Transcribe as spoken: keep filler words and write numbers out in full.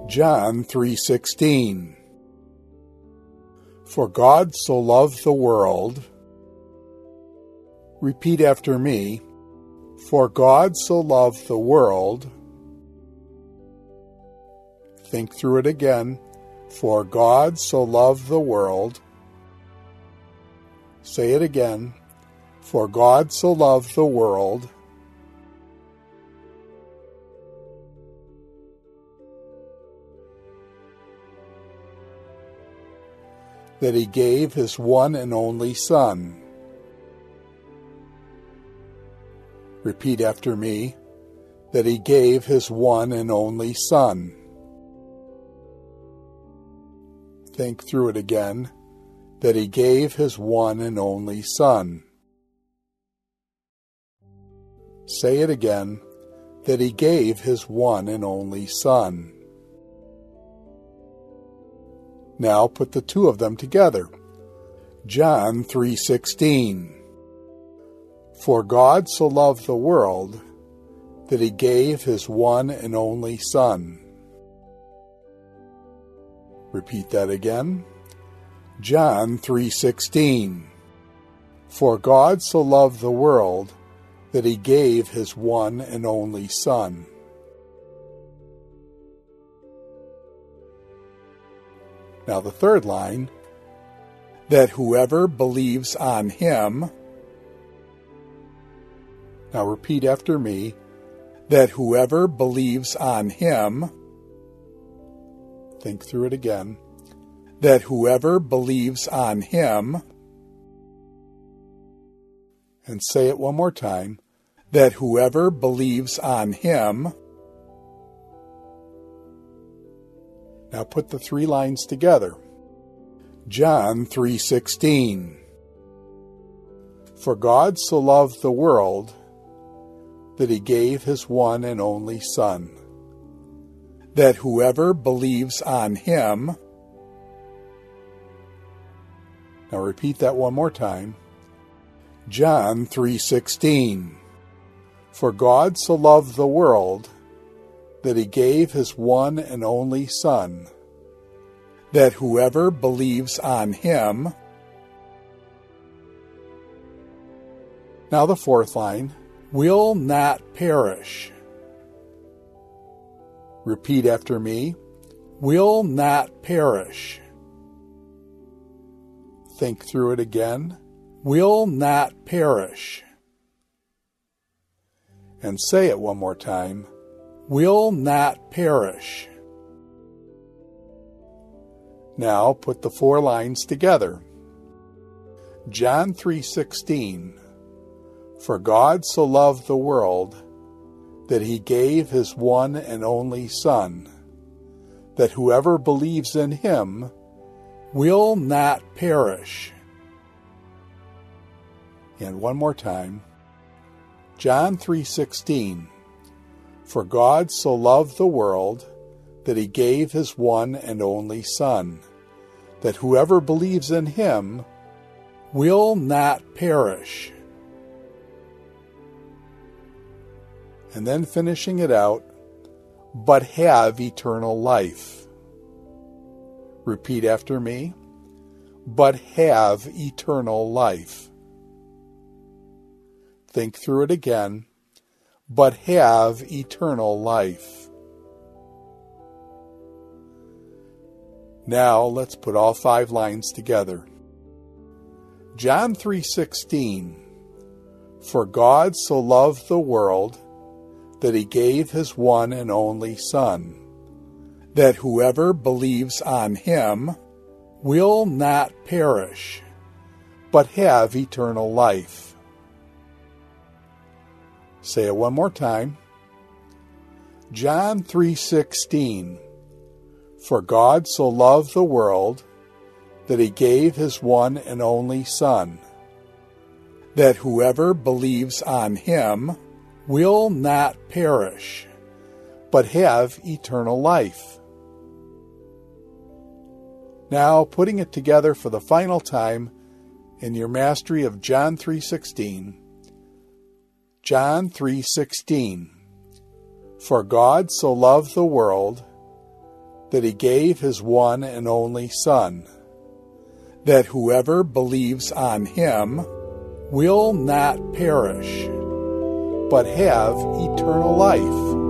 John three sixteen. For God so loved the world. Repeat after me. For God so loved the world. Think through it again. For God so loved the world. Say it again. For God so loved the world. That he gave his one and only Son. Repeat after me. That he gave his one and only Son. Think through it again. That he gave his one and only Son. Say it again. That he gave his one and only Son. Now put the two of them together. John three sixteen. For God so loved the world that he gave his one and only Son. Repeat that again. John three sixteen. For God so loved the world that he gave his one and only Son. Now the third line, that whoever believes on him. Now repeat after me, that whoever believes on him. Think through it again. That whoever believes on him. And say it one more time. That whoever believes on him. Now put the three lines together. John three sixteen. For God so loved the world that he gave his one and only Son, that whoever believes on him. Now repeat that one more time. John three sixteen. For God so loved the world that he gave his one and only Son, that whoever believes on him. Now the fourth line, will not perish. Repeat after me, will not perish. Think through it again, will not perish. And say it one more time, will not perish. Now put the four lines together. John three sixteen. For God so loved the world that he gave his one and only Son, that whoever believes in him will not perish. And one more time. John three sixteen. For God so loved the world that he gave his one and only Son, that whoever believes in him will not perish. And then finishing it out, but have eternal life. Repeat after me, but have eternal life. Think through it again, but have eternal life. Now let's put all five lines together. John three sixteen. For God so loved the world that he gave his one and only Son, that whoever believes on him will not perish, but have eternal life. Say it one more time. John three sixteen. For God so loved the world that he gave his one and only Son, that whoever believes on him will not perish, but have eternal life. Now, putting it together for the final time in your mastery of John three sixteen. John three sixteen. For God so loved the world that he gave his one and only Son, that whoever believes on him will not perish, but have eternal life.